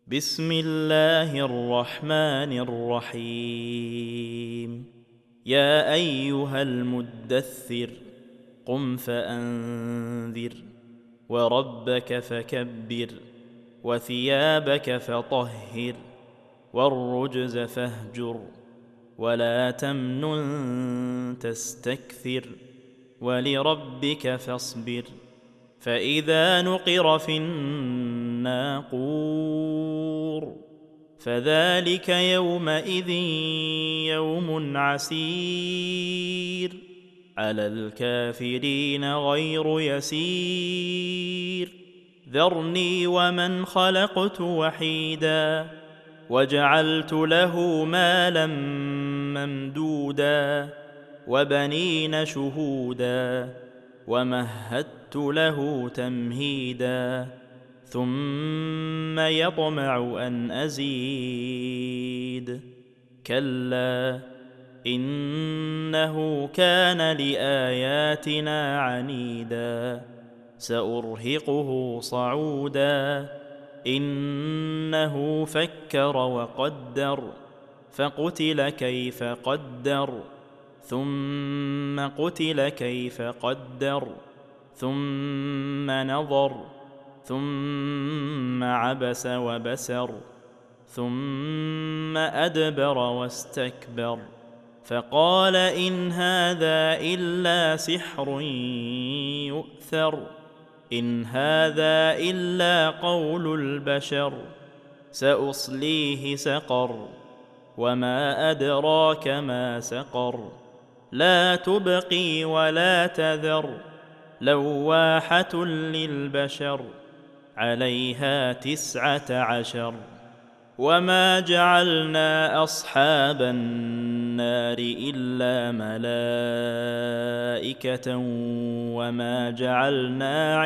بسم الله الرحمن الرحيم. يا أيها المدثر قم فأنذر وربك فكبر وثيابك فطهر والرجز فاهجر ولا تمنن تستكثر ولربك فاصبر فإذا نقر في الناقور فذلك يومئذ يوم عسير على الكافرين غير يسير ذرني ومن خلقت وحيدا وجعلت له مالا ممدودا وبنين شهودا ومهدت له تمهيدا ثم يطمع أن أزيد كلا إنه كان لآياتنا عنيدا سأرهقه صعودا إنه فكر وقدر فقتل كيف قدر ثم قتل كيف قدر ثم نظر ثم عبس وبسر ثم أدبر واستكبر فقال إن هذا إلا سحر يؤثر إن هذا إلا قول البشر سأصليه سقر وما أدراك ما سقر لا تبقي ولا تذر لواحة للبشر عليها 19 وما جعلنا أصحاب النار إلا ملائكة وما جعلنا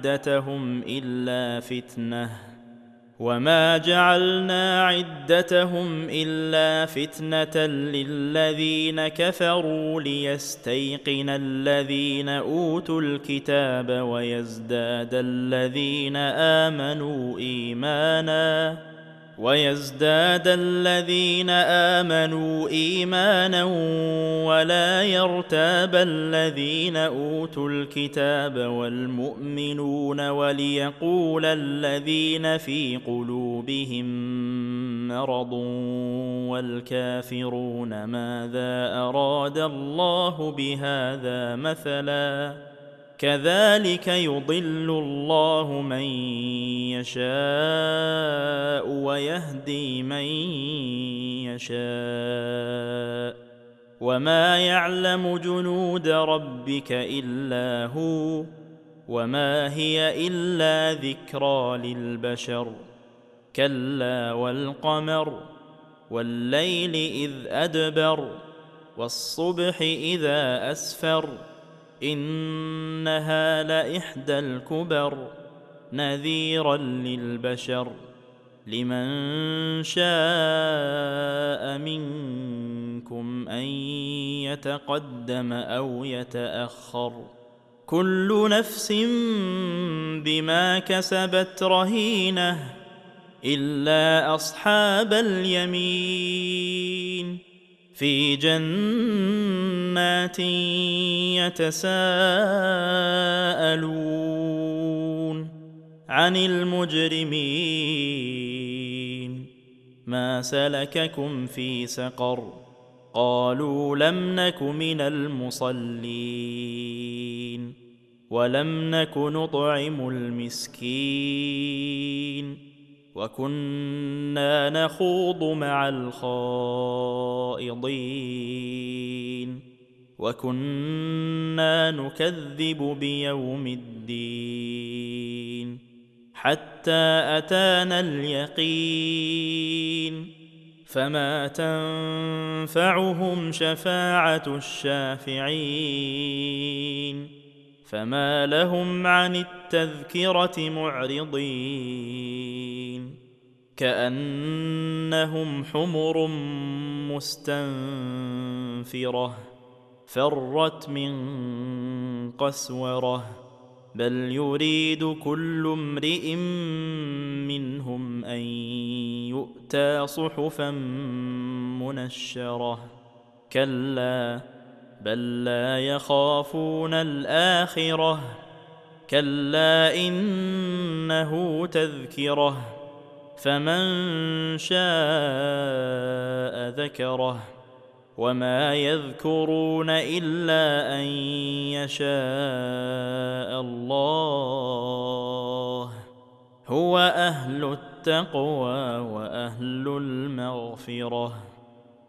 عدتهم إلا فتنة للذين كفروا ليستيقن الذين أوتوا الكتاب ويزداد الذين آمنوا إيمانا ولا يرتاب الذين أوتوا الكتاب والمؤمنون وليقول الذين في قلوبهم مرض والكافرون ماذا أراد الله بهذا مثلا كذلك يضل الله من يشاء ويهدي من يشاء وما يعلم جنود ربك إلا هو وما هي إلا ذكرى للبشر كلا والقمر والليل إذ أدبر والصبح إذا أسفر إنها لإحدى الكبر نذيرا للبشر لمن شاء منكم أن يتقدم أو يتأخر كل نفس بما كسبت رهينة إلا أصحاب اليمين في جنات يتساءلون عن المجرمين ما سلككم في سقر قالوا لم نك من المصلين ولم نك نطعم المسكين وكنا نخوض مع الخائضين وكنا نكذب بيوم الدين حتى أتانا اليقين فما تنفعهم شفاعة الشافعين فما لهم عن التذكرة معرضين كأنهم حمر مستنفرة فرت من قسورة بل يريد كل امرئ منهم أن يؤتى صحفا منشرة كلا بل لا يخافون الآخرة كلا إنه تذكرة فمن شاء ذكره وما يذكرون إلا أن يشاء الله هو أهل التقوى وأهل المغفرة.